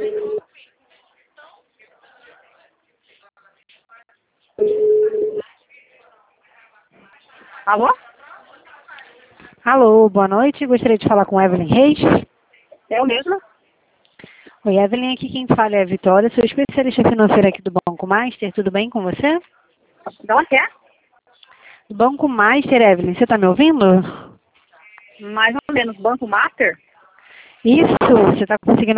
Alô? Alô, boa noite. Gostaria de falar com Evelyn Reis. Eu mesma? Oi, Evelyn, aqui quem fala é a Vitória. Sou especialista financeira aqui do Banco Master. Tudo bem com você? De onde é? Do Banco Master, Evelyn. Você está me ouvindo? Mais ou menos. Banco Master? Isso. Você está conseguindo